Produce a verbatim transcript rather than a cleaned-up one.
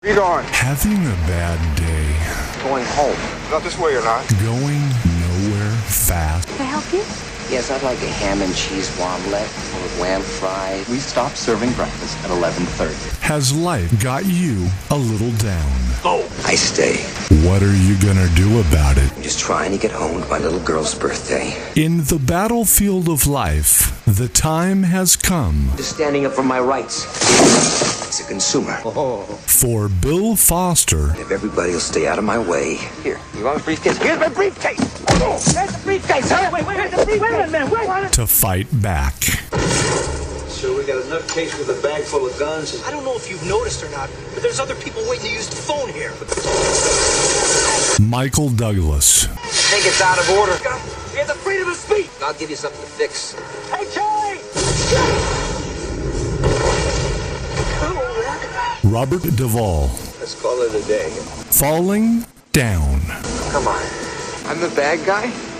Where you going? Having a bad day. Going home. Not this way or not. Going nowhere fast. Can I help you? Yes, I'd like a ham and cheese omelet or lamb fries. We stop serving breakfast at eleven thirty. Has life got you a little down? Go! I stay. What are you gonna do about it? I'm just trying to get home to my little girl's birthday. In the battlefield of life, the time has come. Just standing up for my rights. As a consumer. Oh. For Bill Foster. If everybody will stay out of my way. Here, you want a briefcase? Here's my briefcase! Oh, there's the briefcase, huh? Wait, wait, wait, wait, wait a minute, wait, wait. To fight back. So we got enough case with a bag full of guns. I don't know if you've noticed or not, but there's other people waiting to use the phone here. Michael Douglas. I think it's out of order. We have the freedom of speech. I'll give you something to fix. Hey, Charlie! Robert Duvall. Let's call it a day. Falling down. Come on. I'm the bad guy?